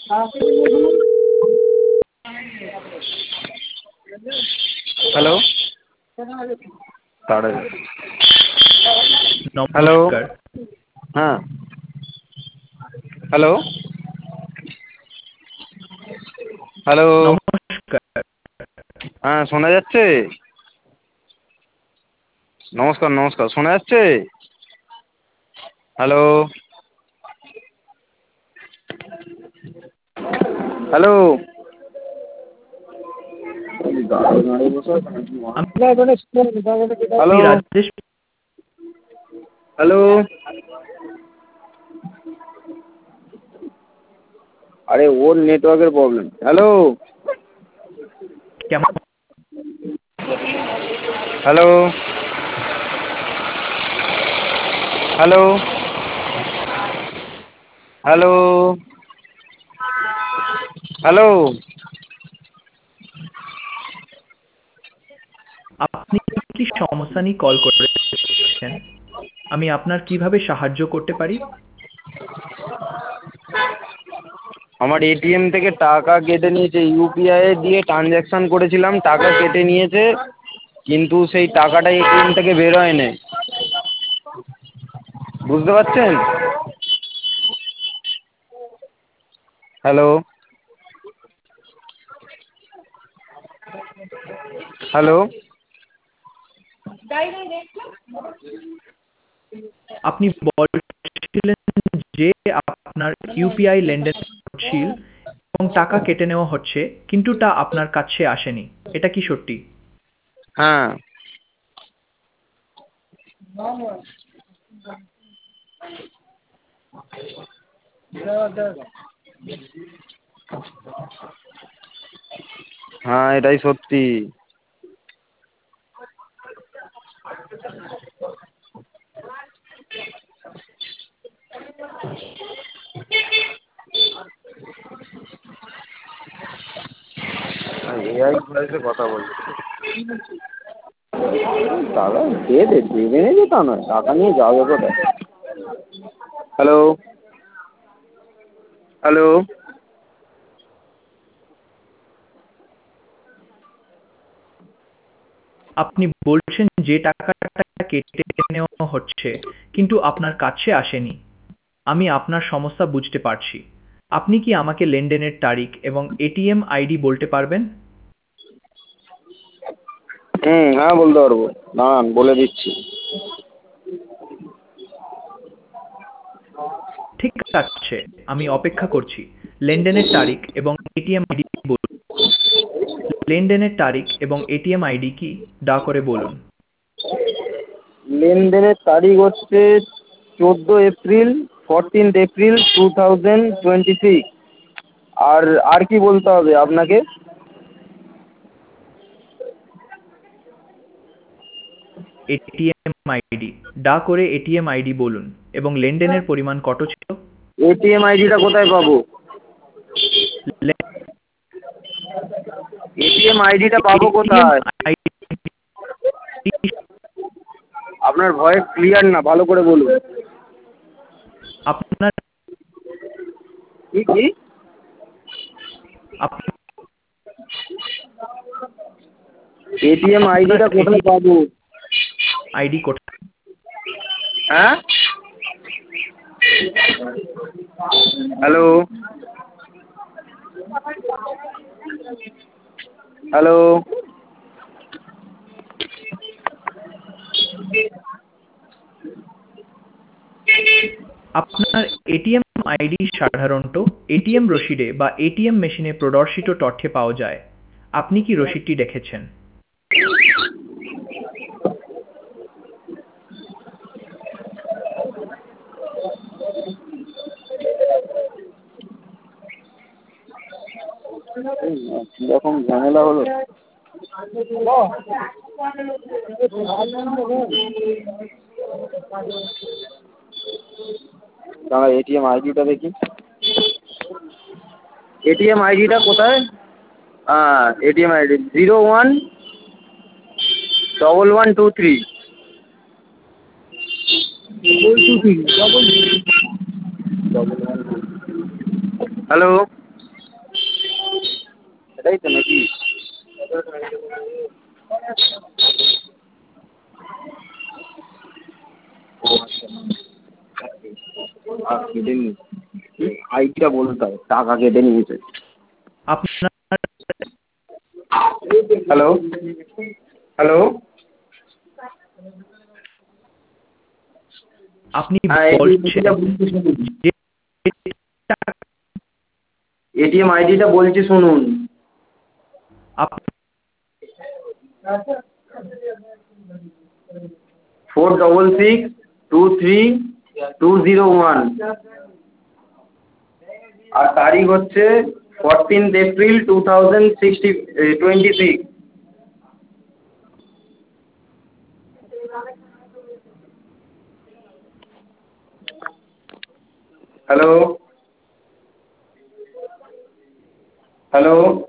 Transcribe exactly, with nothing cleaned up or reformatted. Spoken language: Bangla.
হ্যালো তাড়া হ্যালো নমস্কার। হ্যাঁ হ্যালো হ্যালো নমস্কার। হ্যাঁ শোনা যাচ্ছে? নমস্কার নমস্কার শোনা যাচ্ছে? হ্যালো হ্যালো আমি হ্যালো রাজেশ। হ্যালো আরে ওর নেটওয়ার্কের প্রবলেম। হ্যালো কেমন হ্যালো হ্যালো হ্যালো হ্যালো আপনি কি সমস্যা নিয়ে কল করেছেন? আমি আপনার কিভাবে সাহায্য করতে পারি? আমার এটিএম থেকে টাকা কেটে নিয়েছে, ইউপিআই দিয়ে ট্রানজ্যাকশান করেছিলাম, টাকা কেটে নিয়েছে, কিন্তু সেই টাকাটা এটিএম থেকে বের হয়নি। বুঝতে পারছেন? হ্যালো হ্যালো আপনি বলছিলেন যে আপনার ইউপিআই লেনদেন হচ্ছিল এবং টাকা কেটে নেওয়া হচ্ছে, কিন্তু তা আপনার কাছে আসেনি। এটা কি সত্যি? হ্যাঁ হ্যাঁ এটাই সত্যি। এআই ভয়েসে কথা বলছে। টাকা দেবে দেবে না যে তা নয়, টাকা নিয়ে যাবে কোথায়? হ্যালো হ্যালো আপনি বলছেন যে টাকাটা কেটে নেওয়া হচ্ছে, কিন্তু আপনার কাছে আসেনি। আমি আপনার সমস্যা বুঝতে পারছি। আপনি কি আমাকে লেনদেনের তারিখ এবং এটিএম আইডি বলতে পারবেন? হুম হ্যাঁ বলতে পারবো, দাঁড়ান বলে দিচ্ছি। ঠিক আছে, আমি অপেক্ষা করছি। লেনদেনের তারিখ এবং এটিএম আইডি বলুন। লেনদেনের তারিখ এবং এটিএম আইডি কি দয়া করে বলুন। লেনদেনের তারিখ হচ্ছে চোদ্দো এপ্রিল, fourteenth April two thousand twenty six. আর আর কি বলতে হবে আপনাকে? এটিএম আইডি দয়া করে এটিএম আইডি বলুন এবং লেনদেনের পরিমাণ কত ছিল? এটিএম আইডিটা কোথায় পাবো? এটিএম আইডিটা পাবো এটিএম কোথায়? আইডি আপনার ভয়েস ক্লিয়ার না, ভালো করে বলুন। আপনার কি কি আপনার এটিএম আইডিটা কোথায় এটিএম পাবো? আইডি কোথায়? হ্যাঁ হ্যালো হ্যালো আপনার এটিএম আইডি সাধারণত এটিএম রসিদে বা এটিএম মেশিনে প্রদর্শিত তথ্যে পাওয়া যায়। আপনি কি রসিদটি দেখেছেন? কিরকম ঝামেলা হলো। দাঁড়া এটিএম আইডিটা দেখি। এটিএম আইডিটা কোথায়? হ্যাঁ ATM ID zero one double one two three double two three double double one two. Hello তাই তো নাকি? আইডিটা বলতে হবে, টাকা কেটে নিয়েছে। আপনার হ্যালো হ্যালো আপনি হ্যাঁ, এটিএম বলছেন আইডিটা বলছি শুনুন। যে টাকা এটিএম আইডিটা বলছি শুনুন। আপ- four double six two three two zero one, আর তারিখ হচ্ছে fourteenth April two thousand sixty twenty six. Hello hello